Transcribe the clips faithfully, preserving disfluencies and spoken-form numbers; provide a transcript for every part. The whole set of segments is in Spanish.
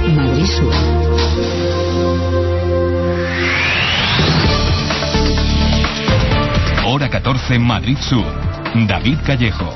Madrid Sur. Hora catorce, Madrid Sur. David Callejo.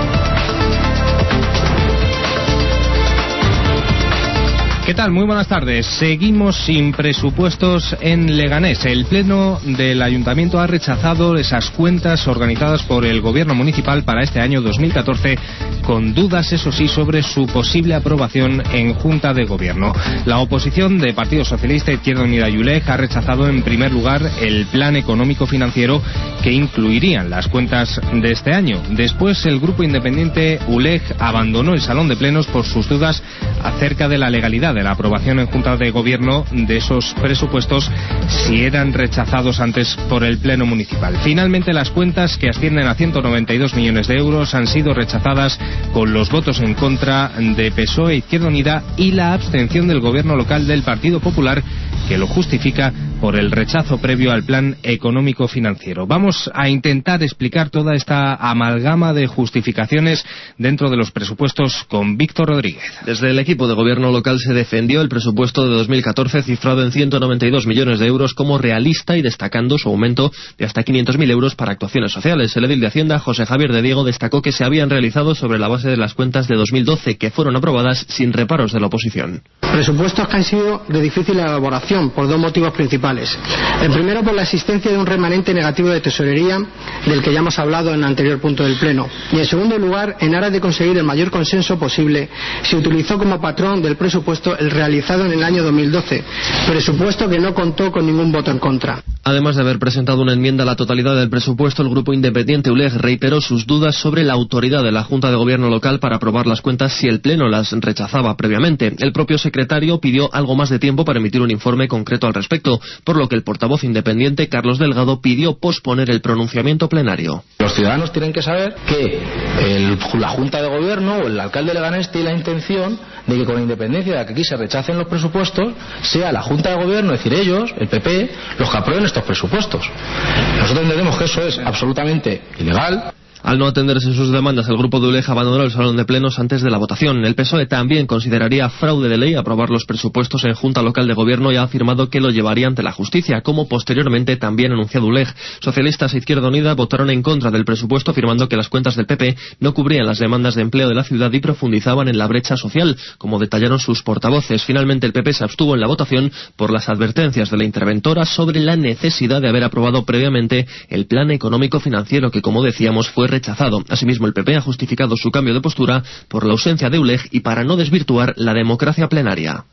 ¿Qué tal? Muy buenas tardes. Seguimos sin presupuestos en Leganés. El Pleno del Ayuntamiento ha rechazado esas cuentas organizadas por el Gobierno Municipal para este año dos mil catorce, con dudas, eso sí, sobre su posible aprobación en Junta de Gobierno. La oposición de Partido Socialista, Izquierda Unida y U L E G ha rechazado en primer lugar el plan económico financiero que incluirían las cuentas de este año. Después, el grupo independiente U L E G abandonó el salón de plenos por sus dudas acerca de la legalidad de la aprobación en Junta de Gobierno de esos presupuestos si eran rechazados antes por el Pleno Municipal. Finalmente, las cuentas, que ascienden a ciento noventa y dos millones de euros, han sido rechazadas con los votos en contra de P S O E, Izquierda Unida y la abstención del Gobierno local del Partido Popular, que lo justifica por el rechazo previo al plan económico financiero. Vamos a intentar explicar toda esta amalgama de justificaciones dentro de los presupuestos con Víctor Rodríguez. Desde el equipo de gobierno local se defendió el presupuesto de dos mil catorce cifrado en ciento noventa y dos millones de euros como realista y destacando su aumento de hasta quinientos mil euros para actuaciones sociales. El edil de Hacienda, José Javier de Diego, destacó que se habían realizado sobre la base de las cuentas de dos mil doce, que fueron aprobadas sin reparos de la oposición. Presupuestos que han sido de difícil elaboración por dos motivos principales. El primero, por la existencia de un remanente negativo de tesorería, del que ya hemos hablado en el anterior punto del Pleno. Y en segundo lugar, en aras de conseguir el mayor consenso posible, se utilizó como patrón del presupuesto el realizado en el año dos mil doce, presupuesto que no contó con ningún voto en contra. Además de haber presentado una enmienda a la totalidad del presupuesto, el grupo independiente U L E G reiteró sus dudas sobre la autoridad de la Junta de Gobierno local para aprobar las cuentas si el Pleno las rechazaba previamente. El propio secretario pidió algo más de tiempo para emitir un informe concreto al respecto, por lo que el portavoz independiente, Carlos Delgado, pidió posponer el pronunciamiento plenario. Los ciudadanos tienen que saber que el, la Junta de Gobierno o el alcalde Leganés tiene la intención de que, con independencia de que aquí se rechacen los presupuestos, sea la Junta de Gobierno, es decir, ellos, el P P, los que aprueben estos presupuestos. Nosotros entendemos que eso es absolutamente ilegal. Al no atenderse sus demandas, el grupo de U L E G abandonó el salón de plenos antes de la votación. El P S O E también consideraría fraude de ley aprobar los presupuestos en Junta Local de Gobierno y ha afirmado que lo llevaría ante la justicia, como posteriormente también ha anunciado U L E G. Socialistas e Izquierda Unida votaron en contra del presupuesto, afirmando que las cuentas del P P no cubrían las demandas de empleo de la ciudad y profundizaban en la brecha social, como detallaron sus portavoces. Finalmente, el P P se abstuvo en la votación por las advertencias de la interventora sobre la necesidad de haber aprobado previamente el plan económico financiero, que, como decíamos, fue rechazado. Asimismo, el P P ha justificado su cambio de postura por la ausencia de U L E G y para no desvirtuar la democracia plenaria.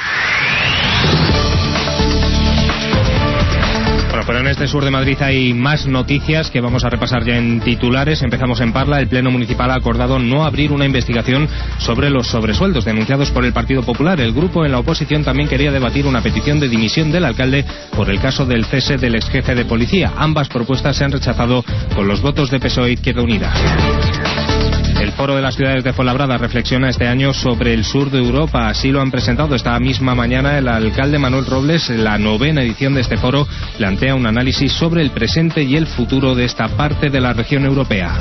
Bueno, pero en este sur de Madrid hay más noticias que vamos a repasar ya en titulares. Empezamos en Parla. El Pleno Municipal ha acordado no abrir una investigación sobre los sobresueldos denunciados por el Partido Popular. El grupo en la oposición también quería debatir una petición de dimisión del alcalde por el caso del cese del exjefe de policía. Ambas propuestas se han rechazado con los votos de P S O E e Izquierda Unida. El Foro de las Ciudades de Fuenlabrada reflexiona este año sobre el sur de Europa. Así lo han presentado esta misma mañana el alcalde Manuel Robles. La novena edición de este foro plantea un análisis sobre el presente y el futuro de esta parte de la región europea.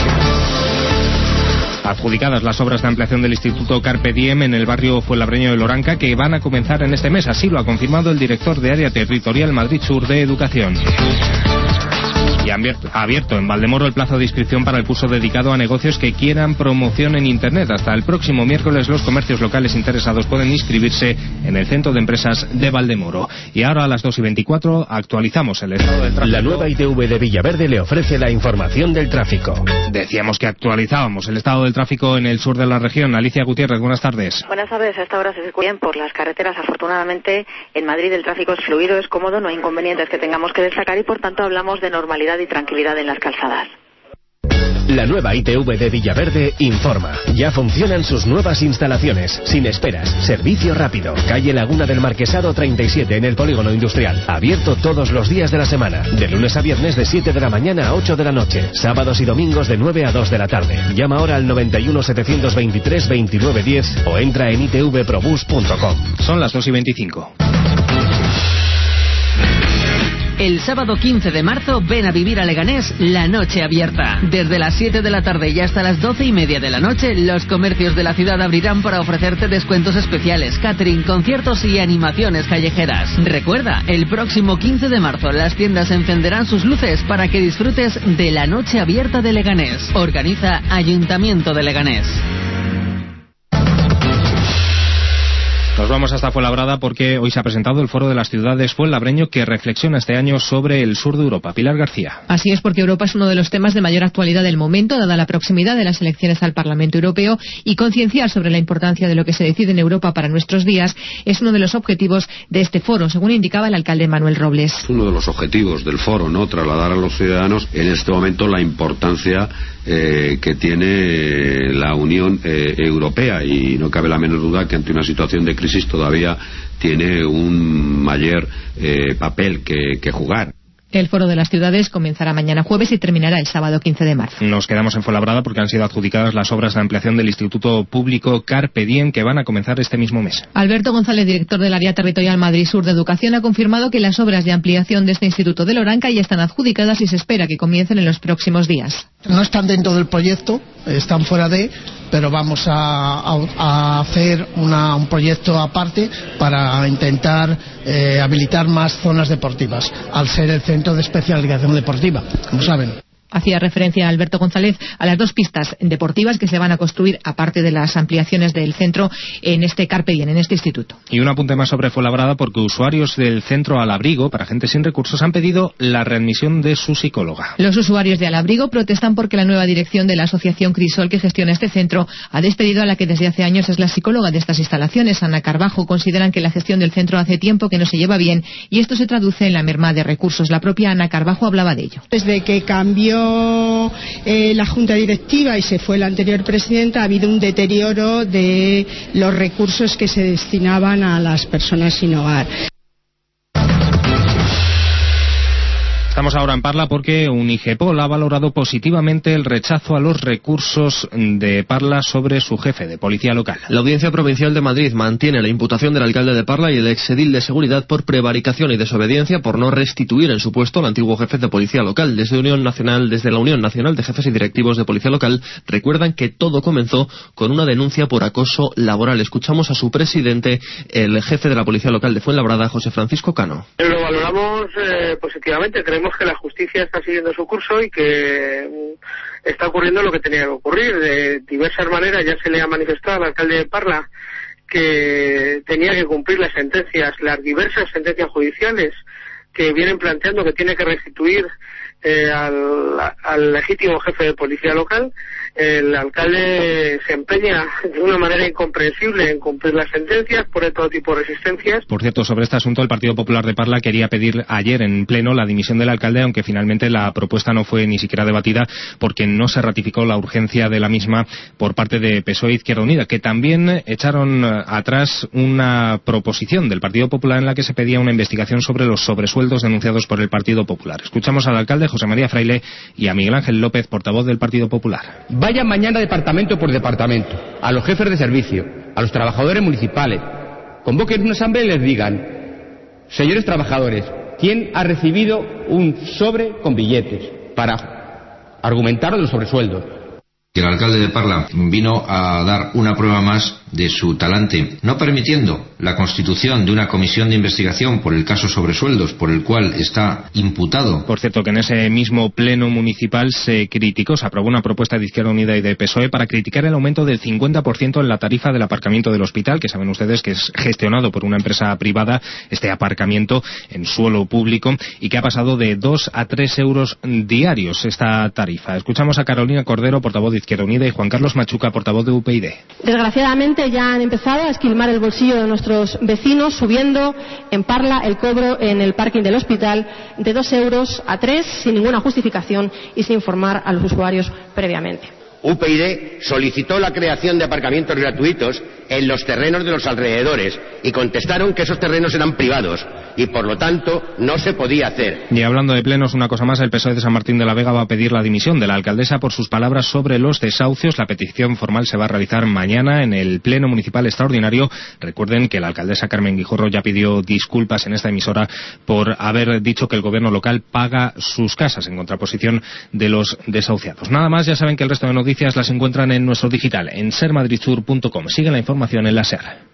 Adjudicadas las obras de ampliación del Instituto Carpe Diem en el barrio fuenlabreño de Loranca, que van a comenzar en este mes. Así lo ha confirmado el director de Área Territorial Madrid Sur de Educación. Y ha abierto en Valdemoro el plazo de inscripción para el curso dedicado a negocios que quieran promoción en Internet. Hasta el próximo miércoles los comercios locales interesados pueden inscribirse en el Centro de Empresas de Valdemoro. Y ahora a las dos y veinticuatro actualizamos el estado del tráfico. La nueva I T V de Villaverde le ofrece la información del tráfico. Decíamos que actualizábamos el estado del tráfico en el sur de la región. Alicia Gutiérrez, buenas tardes. Buenas tardes. A esta hora se circula bien por las carreteras. Afortunadamente en Madrid el tráfico es fluido, es cómodo, no hay inconvenientes que tengamos que destacar y por tanto hablamos de normalidad y tranquilidad en las calzadas. La nueva I T V de Villaverde informa. Ya funcionan sus nuevas instalaciones. Sin esperas. Servicio rápido. Calle Laguna del Marquesado treinta y siete en el Polígono Industrial. Abierto todos los días de la semana. De lunes a viernes de siete de la mañana a ocho de la noche. Sábados y domingos de nueve a dos de la tarde. Llama ahora al noventa y uno setecientos veintitrés veintinueve diez o entra en i t v probus punto com. Son las dos y veinticinco. El sábado quince de marzo ven a vivir a Leganés la noche abierta. Desde las siete de la tarde y hasta las doce y media de la noche, los comercios de la ciudad abrirán para ofrecerte descuentos especiales, catering, conciertos y animaciones callejeras. Recuerda, el próximo quince de marzo las tiendas encenderán sus luces para que disfrutes de la noche abierta de Leganés. Organiza Ayuntamiento de Leganés. Nos vamos hasta Fuenlabrada porque hoy se ha presentado el Foro de las Ciudades Fuenlabreño, que reflexiona este año sobre el sur de Europa. Pilar García. Así es, porque Europa es uno de los temas de mayor actualidad del momento, dada la proximidad de las elecciones al Parlamento Europeo, y concienciar sobre la importancia de lo que se decide en Europa para nuestros días es uno de los objetivos de este foro, según indicaba el alcalde Manuel Robles. Uno de los objetivos del foro, ¿no?, trasladar a los ciudadanos en este momento la importancia eh, que tiene la Unión eh, Europea, y no cabe la menor duda que ante una situación de crisis todavía tiene un mayor eh, papel que, que jugar. El Foro de las Ciudades comenzará mañana jueves y terminará el sábado quince de marzo. Nos quedamos en Fuenlabrada porque han sido adjudicadas las obras de ampliación del Instituto Público Carpe Diem, que van a comenzar este mismo mes. Alberto González, director del Área Territorial Madrid Sur de Educación, ha confirmado que las obras de ampliación de este Instituto de Loranca ya están adjudicadas y se espera que comiencen en los próximos días. No están dentro del proyecto, están fuera de, pero vamos a, a, a hacer una, un proyecto aparte para intentar eh, habilitar más zonas deportivas, al ser el centro de especialización deportiva, como saben. Hacía referencia Alberto González a las dos pistas deportivas que se van a construir, aparte de las ampliaciones del centro, en este Carpe Diem, en este instituto. Y un apunte más sobre Fuenlabrada, porque usuarios del centro Alabrigo, para gente sin recursos, han pedido la readmisión de su psicóloga. Los usuarios de Alabrigo protestan porque la nueva dirección de la asociación Crisol, que gestiona este centro, ha despedido a la que desde hace años es la psicóloga de estas instalaciones, Ana Carbajo. Consideran que la gestión del centro hace tiempo que no se lleva bien y esto se traduce en la merma de recursos. La propia Ana Carbajo hablaba de ello. Desde que cambió Eh, la junta directiva y se fue la anterior presidenta, ha habido un deterioro de los recursos que se destinaban a las personas sin hogar. Estamos ahora en Parla porque Unigepol ha valorado positivamente el rechazo a los recursos de Parla sobre su jefe de policía local. La Audiencia Provincial de Madrid mantiene la imputación del alcalde de Parla y el exedil de seguridad por prevaricación y desobediencia por no restituir en su puesto al antiguo jefe de policía local. Desde Unión Nacional, desde la Unión Nacional de Jefes y Directivos de Policía Local recuerdan que todo comenzó con una denuncia por acoso laboral. Escuchamos a su presidente, el jefe de la Policía Local de Fuenlabrada, José Francisco Cano. Lo valoramos eh, positivamente. Creemos que la justicia está siguiendo su curso y que mm, está ocurriendo lo que tenía que ocurrir. De diversas maneras ya se le ha manifestado al alcalde de Parla que tenía que cumplir las sentencias, las diversas sentencias judiciales que vienen planteando que tiene que restituir eh, al, al legítimo jefe de policía local. El alcalde se empeña de una manera incomprensible en cumplir las sentencias, pone todo tipo de resistencias. Por cierto, sobre este asunto, el Partido Popular de Parla quería pedir ayer en pleno la dimisión del alcalde, aunque finalmente la propuesta no fue ni siquiera debatida porque no se ratificó la urgencia de la misma por parte de P S O E e Izquierda Unida, que también echaron atrás una proposición del Partido Popular en la que se pedía una investigación sobre los sobresueldos denunciados por el Partido Popular. Escuchamos al alcalde José María Fraile y a Miguel Ángel López, portavoz del Partido Popular. Vayan mañana departamento por departamento, a los jefes de servicio, a los trabajadores municipales, convoquen una asamblea y les digan: señores trabajadores, ¿quién ha recibido un sobre con billetes? Para argumentar los sobresueldos. El alcalde de Parla vino a dar una prueba más de su talante, no permitiendo la constitución de una comisión de investigación por el caso sobresueldos, por el cual está imputado. Por cierto, que en ese mismo pleno municipal se criticó, se aprobó una propuesta de Izquierda Unida y de P S O E para criticar el aumento del cincuenta por ciento en la tarifa del aparcamiento del hospital, que saben ustedes que es gestionado por una empresa privada, este aparcamiento en suelo público, y que ha pasado de dos a tres euros diarios esta tarifa. Escuchamos a Carolina Cordero, portavoz de Izquierda Unida, y Juan Carlos Machuca, portavoz de U P y D. Desgraciadamente ya han empezado a esquilmar el bolsillo de nuestros vecinos, subiendo en Parla el cobro en el parking del hospital de dos euros a tres, sin ninguna justificación y sin informar a los usuarios previamente. U P Ydy solicitó la creación de aparcamientos gratuitos en los terrenos de los alrededores y contestaron que esos terrenos eran privados y por lo tanto no se podía hacer. Y hablando de plenos, una cosa más, el P S O E de San Martín de la Vega va a pedir la dimisión de la alcaldesa por sus palabras sobre los desahucios. La petición formal se va a realizar mañana en el Pleno Municipal Extraordinario. Recuerden que la alcaldesa Carmen Guijarro ya pidió disculpas en esta emisora por haber dicho que el gobierno local paga sus casas en contraposición de los desahuciados. Nada más, ya saben que el resto de noticias las encuentran en nuestro digital, en ser madrid sur punto com. Sigue la información en la SER.